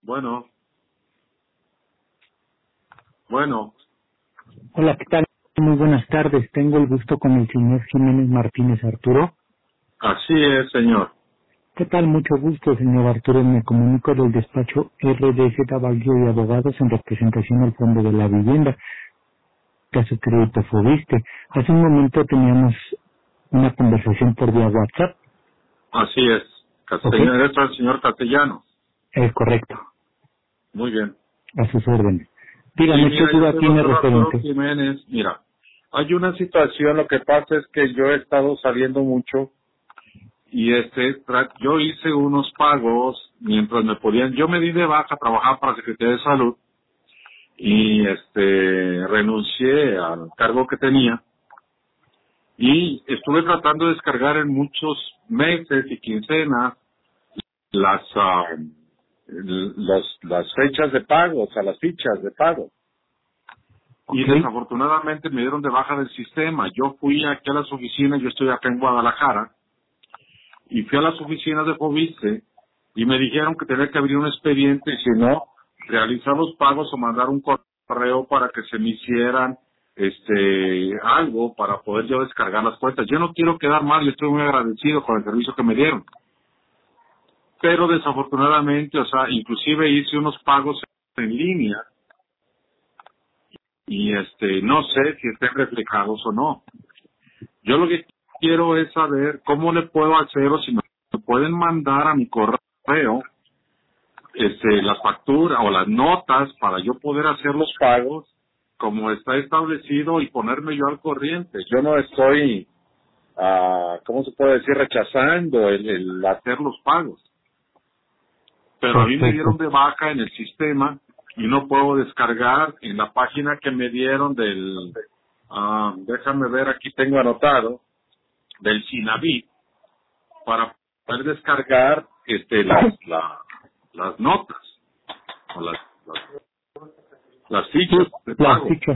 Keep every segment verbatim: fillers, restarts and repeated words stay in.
Bueno, bueno, Hola, ¿qué tal? Muy buenas tardes. Tengo el gusto con el señor Jiménez Martínez Arturo. así es, señor. ¿Qué tal? Mucho gusto, señor Arturo. Me comunico del despacho R D Z Baguio y Abogados en representación al Fondo de la Vivienda, caso crédito Fobiste. Hace un momento teníamos una conversación por vía WhatsApp. Así es. ¿Ok? Castellano, es el señor Castellano. Es correcto. Muy bien. A sus órdenes. Sí, Dígame, ¿qué mira, yo duda soy tiene doctor Arturo referente? Jiménez. Mira, hay una situación, lo que pasa es que yo he estado saliendo mucho y este, tra- yo hice unos pagos mientras me podían, yo me di de baja, trabajaba para la Secretaría de Salud y este, renuncié al cargo que tenía y estuve tratando de descargar en muchos meses y quincenas las ah, los, las fechas de pago, o sea, las fichas de pago. Y ¿Ok? desafortunadamente me dieron de baja del sistema. Yo fui aquí a las oficinas, yo estoy acá en Guadalajara, y fui a las oficinas de Fobiste y me dijeron que tenía que abrir un expediente y si no, realizar los pagos o mandar un correo para que se me hicieran este algo para poder yo descargar las cuentas. Yo no quiero quedar mal, yo estoy muy agradecido con el servicio que me dieron. Pero desafortunadamente, o sea, inclusive hice unos pagos en línea y este no sé si estén reflejados o no. Yo lo que quiero es saber cómo le puedo hacer o si me pueden mandar a mi correo este las facturas o las notas para yo poder hacer los pagos como está establecido y ponerme yo al corriente. Yo no estoy, ah, ¿cómo se puede decir? Rechazando el, el hacer los pagos. Pero a mí me dieron Perfecto. de baja en el sistema y no puedo descargar en la página que me dieron del, ah, déjame ver, aquí tengo anotado, del Sinavit, para poder descargar este las la- las notas o las, las, las Sí, fichas de las pago. fichas.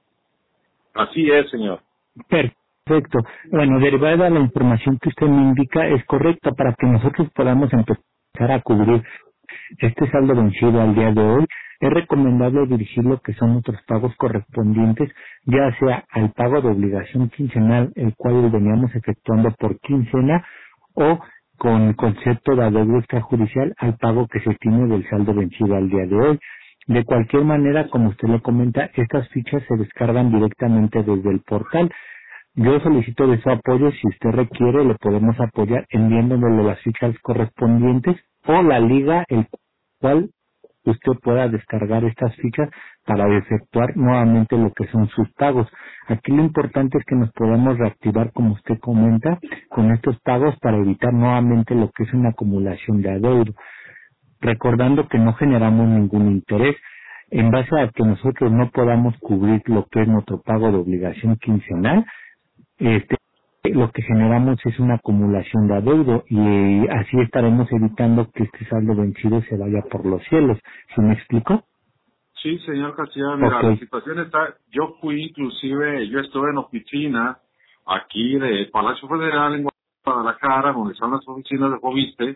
Así es, señor. Perfecto. Bueno, derivada de la información que usted me indica es correcta para que nosotros podamos empezar a cubrir este saldo vencido al día de hoy. Es recomendable dirigir lo que son nuestros pagos correspondientes, ya sea al pago de obligación quincenal, el cual veníamos efectuando por quincena, o con concepto de adeudo extrajudicial al pago que se tiene del saldo vencido al día de hoy. De cualquier manera, como usted le comenta, estas fichas se descargan directamente desde el portal. Yo solicito de su apoyo, si usted requiere, le podemos apoyar enviándole las fichas correspondientes o la liga, el cual usted pueda descargar estas fichas para efectuar nuevamente lo que son sus pagos. Aquí lo importante es que nos podamos reactivar, como usted comenta, con estos pagos para evitar nuevamente lo que es una acumulación de adeudo, recordando que no generamos ningún interés. En base a que nosotros no podamos cubrir lo que es nuestro pago de obligación quincenal, este, lo que generamos es una acumulación de adeudo y así estaremos evitando que este saldo vencido se vaya por los cielos. ¿Sí me explico? Sí, señor Castellano, mira, la Ok, situación está, yo fui inclusive, yo estuve en oficina aquí de Palacio Federal en Guadalajara, donde están las oficinas de Fobiste,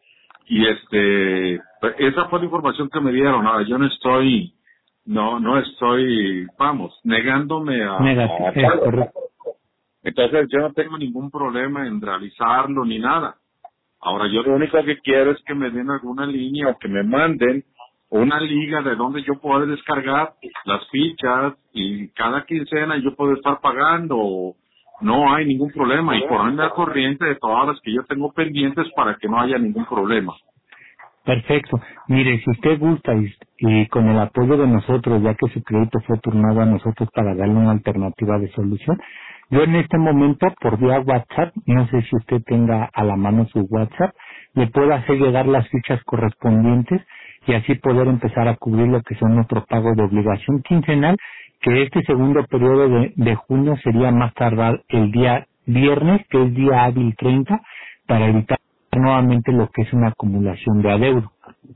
y este, esa fue la información que me dieron. Ahora, yo no estoy, no, no estoy, vamos, negándome a, negativo, a es pago. correcto. Entonces yo no tengo ningún problema en realizarlo ni nada. Ahora yo lo único que quiero es que me den alguna línea o que me manden una liga de donde yo pueda descargar las fichas y cada quincena yo puedo estar pagando. No hay ningún problema y ponerme al corriente de todas las que yo tengo pendientes para que no haya ningún problema. Perfecto. Mire, si usted gusta y, y con el apoyo de nosotros, ya que su crédito fue turnado a nosotros para darle una alternativa de solución, yo en este momento, por vía WhatsApp, no sé si usted tenga a la mano su WhatsApp, le puedo hacer llegar las fichas correspondientes y así poder empezar a cubrir lo que son nuestros pagos de obligación quincenal, que este segundo periodo de, de junio sería más tardar el día viernes, que es día hábil treinta, para evitar nuevamente lo que es una acumulación de adeudo.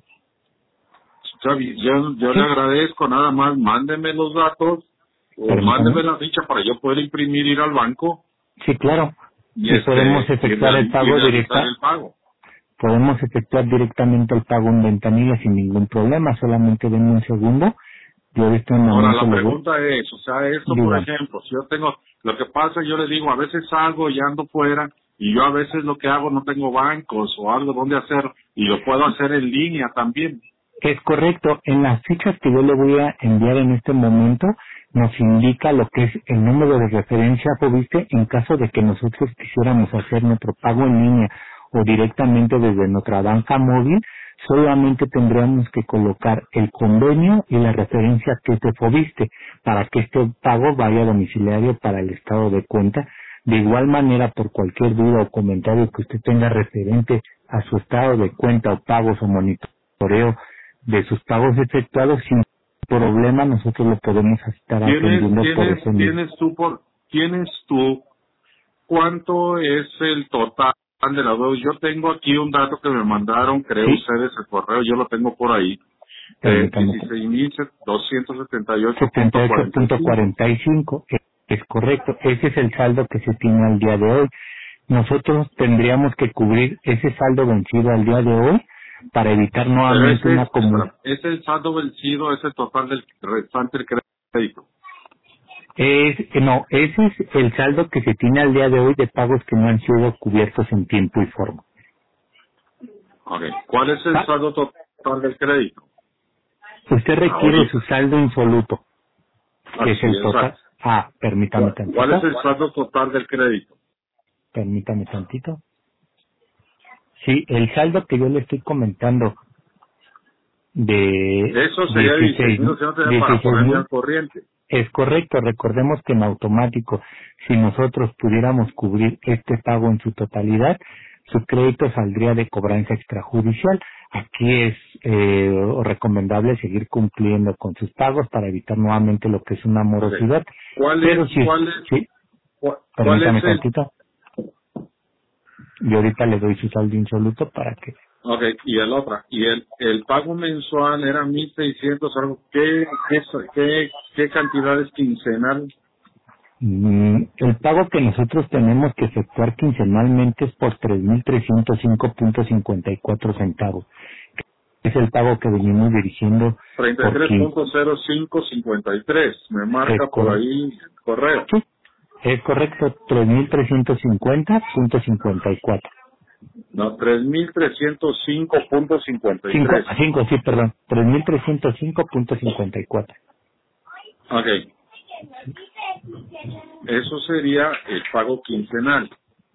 Está bien, Yo, yo le Sí, agradezco, nada más mándeme los datos o mándeme permítame. la ficha para yo poder imprimir, ir al banco Sí, claro. y Y podemos este y, efectuar el reali- y pago realizar directa. el pago. podemos efectuar directamente el pago en ventanilla sin ningún problema. Solamente denme un segundo. Yo de este Ahora, momento la le voy. pregunta es, o sea, esto, por Diga. ejemplo, si yo tengo, lo que pasa, yo le digo, a veces salgo y ando fuera, y yo a veces lo que hago no tengo bancos o algo donde hacer, y lo puedo hacer en línea también. Es correcto. En las fichas que yo le voy a enviar en este momento, nos indica lo que es el número de referencia, ¿viste? En caso de que nosotros quisiéramos hacer nuestro pago en línea o directamente desde nuestra banca móvil, solamente tendríamos que colocar el convenio y la referencia que te Fobiste para que este pago vaya domiciliario para el estado de cuenta. De igual manera, por cualquier duda o comentario que usted tenga referente a su estado de cuenta o pagos o monitoreo de sus pagos efectuados, sin problema nosotros lo podemos estar atendiendo ¿Tienes, por tienes, ese medio. tienes tú por, tienes tú cuánto es el total de la deuda? Yo tengo aquí un dato que me mandaron, creo Sí, ustedes, el correo, yo lo tengo por ahí, eh, permítame. dieciséis mil doscientos setenta y ocho setenta punto y ocho cuarenta y punto cinco. cuarenta y cinco, es es correcto. Ese es el saldo que se tiene al día de hoy. Nosotros tendríamos que cubrir ese saldo vencido al día de hoy para evitar Pero nuevamente ese es, una acumulación. espera, ese es el saldo vencido, ese total del restante del crédito. Es, no, ese es el saldo que se tiene al día de hoy de pagos que no han sido cubiertos en tiempo y forma. Okay. ¿Cuál es el Ah, saldo total del crédito? Usted requiere Ahorita. su saldo insoluto, que es Así, el total. exacto. Ah, permítame ¿Cuál, cuál tantito. es el saldo total del crédito? Permítame tantito. Sí, el saldo que yo le estoy comentando de Eso sería dieciséis dieciséis mil doscientos para dieciséis ponerme mil al corriente. es correcto. Recordemos que en automático, si nosotros pudiéramos cubrir este pago en su totalidad, su crédito saldría de cobranza extrajudicial. Aquí es eh, recomendable seguir cumpliendo con sus pagos para evitar nuevamente lo que es una Okay. morosidad. ¿Cuál Pero es, si, cuál es, sí, cuál, cuál permítame es el, tantito. Y ahorita le doy su saldo insoluto para que... okay, y el otro, y el, el pago mensual era mil seiscientos algo, ¿qué, qué, qué, qué cantidad es quincenal? Mm, El pago que nosotros tenemos que efectuar quincenalmente es por tres mil trescientos cinco punto cincuenta y cuatro centavos. Es el pago que venimos dirigiendo treinta y por tres quince. punto cero cinco cincuenta y tres, me marca Es por correcto. ahí el correo. Sí, es correcto, tres mil trescientos cincuenta punto cincuenta y cuatro. No, tres mil trescientos cinco punto cincuenta y cinco, tres. cinco, sí, perdón, tres mil trescientos cinco punto cincuenta y cuatro. Ok, eso sería el pago quincenal.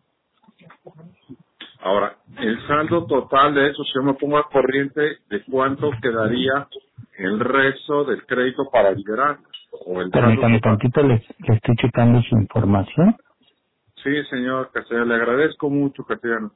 Ahora, el saldo total de eso, si yo me pongo al corriente, ¿de cuánto quedaría el resto del crédito para liberar? O el saldo Permítame total. tantito, le, le estoy checando su información. Sí, señor Castellano, le agradezco mucho, Castellano.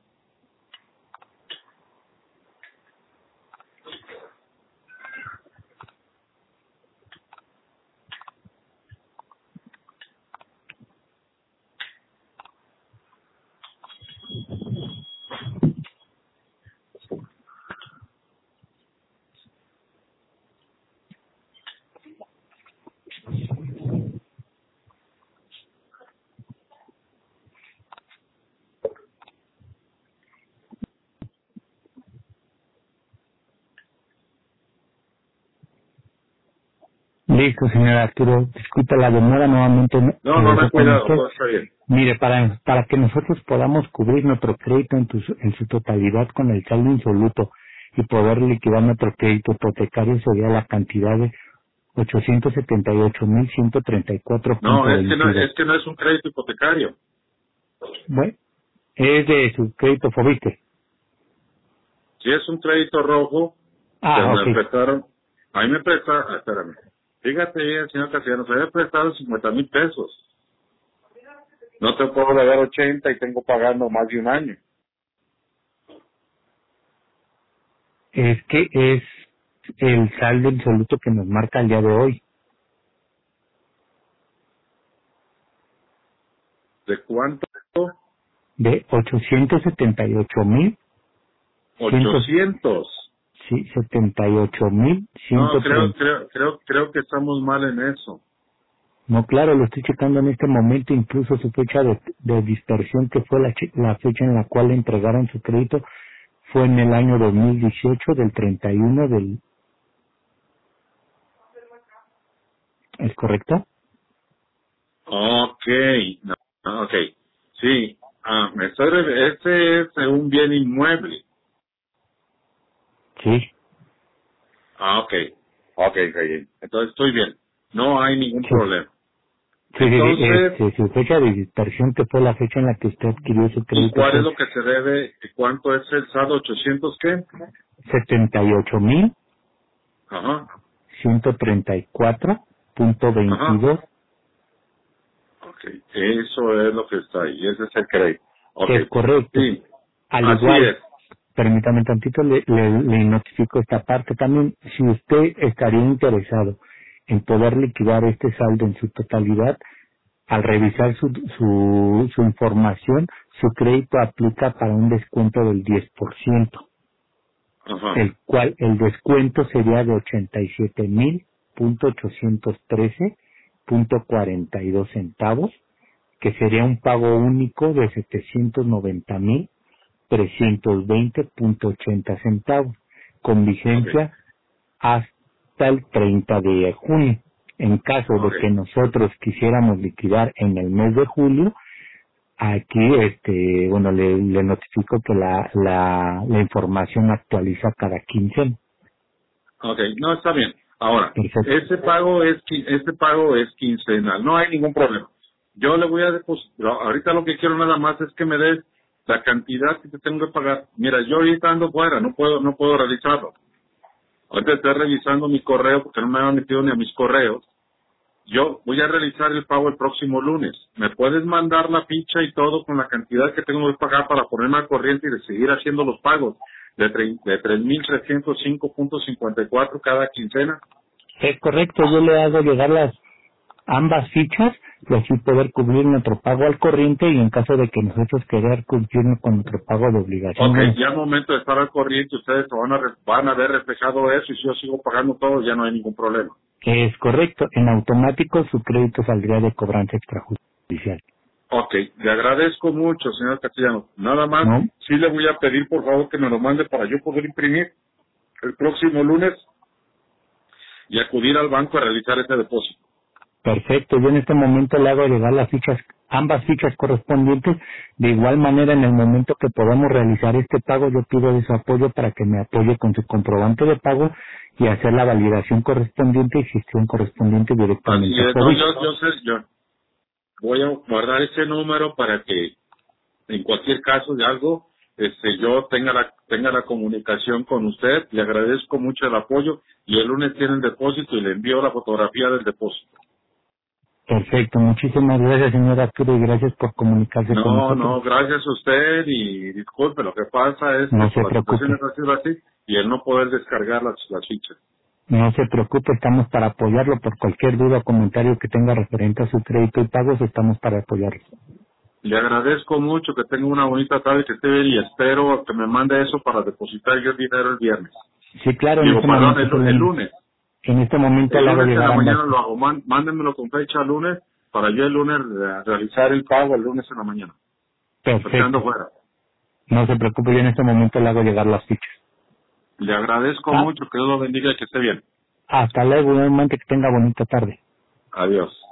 Listo, señor Arturo. Disculpe la demora nuevamente. No, no me Regreso he con cuidado, usted. todo está bien. Mire, para, para que nosotros podamos cubrir nuestro crédito en, tu- en su totalidad con el saldo insoluto y poder liquidar nuestro crédito hipotecario sería la cantidad de ochocientos setenta y ocho mil ciento treinta y cuatro punto No, es que no, veintidós. es que no es un crédito hipotecario. Bueno, es de su crédito Fobiste. Si es un crédito rojo, que Ah, me ok. prestaron, a mí me prestaron, espérame, fíjate bien, señor Castellanos, se había prestado cincuenta mil pesos. No te puedo dar ochenta y tengo pagando más de un año. Es que es el saldo insoluto que nos marca el día de hoy. ¿De cuánto? De ochocientos setenta y ocho mil ochocientos. sí, setenta y ocho mil ciento No, creo, treinta. creo, creo, creo que estamos mal en eso. No, claro, lo estoy checando en este momento, incluso su fecha de, de dispersión, que fue la, che- la fecha en la cual le entregaron su crédito, fue en el año dos mil dieciocho, del treinta y uno del... ¿Es correcto? Ok, no, ok, sí, ah, me estoy, re- este es un bien inmueble. Sí. Ah, ok, ok, ok, entonces estoy bien, no hay ningún Sí. problema. Sí, sí, sí, Entonces, este, su fecha de dispersión, que fue la fecha en la que usted adquirió su ¿y crédito, cuál es fue lo que se debe? ¿Cuánto es el saldo? ¿ochocientos qué? setenta y ocho mil Ajá, ciento treinta y cuatro punto ajá, veintidós. ok, eso es lo que está ahí, ese es el crédito. Ok, Es correcto. sí, Al así igual, es. permítame tantito, le, le, le notifico esta parte también. Si usted estaría interesado en poder liquidar este saldo en su totalidad, al revisar su, su, su información, su crédito aplica para un descuento del diez por ciento, Ajá, el cual el descuento sería de ochenta y siete mil punto ochocientos trece punto cuarenta y dos centavos, que sería un pago único de setecientos noventa mil trescientos veinte punto ochenta centavos, con ok, vigencia hasta el treinta de junio. En caso de ok, que nosotros quisiéramos liquidar en el mes de julio, aquí, este, bueno, le, le notifico que la, la, la información actualiza cada quince. ok, no, está bien. Ahora, Perfecto. ese pago es, qui- ese pago es quincenal, no hay ningún problema. Yo le voy a depositar, ahorita lo que quiero nada más es que me des la cantidad que te tengo que pagar. Mira, yo ahorita ando fuera, no puedo, no puedo realizarlo. Ahorita estoy revisando mi correo porque no me han metido ni a mis correos. Yo voy a realizar el pago el próximo lunes. ¿Me puedes mandar la ficha y todo con la cantidad que tengo que pagar para ponerme al corriente y de seguir haciendo los pagos de, tre- de tres mil trescientos cinco punto cincuenta y cuatro cada quincena? Es correcto, yo le hago llegar las ambas fichas y así poder cubrir nuestro pago al corriente, y en caso de que nosotros querer cumplir con nuestro pago de obligación, Ok, bueno, ya al momento de estar al corriente ustedes se van a, re- van a ver reflejado eso y si yo sigo pagando todo ya no hay ningún problema. es correcto, en automático su crédito saldría de cobranza extrajudicial, Ok, le agradezco mucho, señor Castellano. Nada más, ¿no? sí le voy a pedir por favor que me lo mande para yo poder imprimir el próximo lunes y acudir al banco a realizar ese depósito. Perfecto, yo en este momento le hago llegar las fichas, ambas fichas correspondientes. De igual manera, en el momento que podamos realizar este pago, yo pido de su apoyo para que me apoye con su comprobante de pago y hacer la validación correspondiente y gestión correspondiente Así directamente a es, su no, aviso. yo, yo sé, yo voy a guardar ese número para que en cualquier caso de algo, este, yo tenga la, tenga la comunicación con usted. Le agradezco mucho el apoyo y el lunes tiene el depósito y le envío la fotografía del depósito. Perfecto, muchísimas gracias, señora Arturo, y gracias por comunicarse con No, nosotros. no, gracias a usted y disculpe, lo que pasa es que No se por la situación preocupe, ha sido así y el no poder descargar las, las fichas. no se preocupe, estamos para apoyarlo por cualquier duda o comentario que tenga referente a su crédito y pagos, estamos para apoyarlo. Le agradezco mucho, que tenga una bonita tarde, que esté bien y espero que me mande eso para depositar yo el dinero el viernes. Sí, claro, en Digo, este perdón, momento el, se lu- el le- lunes. en este momento El le hago lunes en llegar la ambas. mañana lo hago, Man- mándenmelo con fecha el lunes para yo el lunes re- realizar el pago el lunes en la mañana. Porque ando Perfecto, fuera. no se preocupe, yo en este momento le hago llegar las fichas. Le agradezco Ah, mucho, que Dios lo bendiga y que esté bien. hasta luego, igualmente que tenga bonita tarde. Adiós.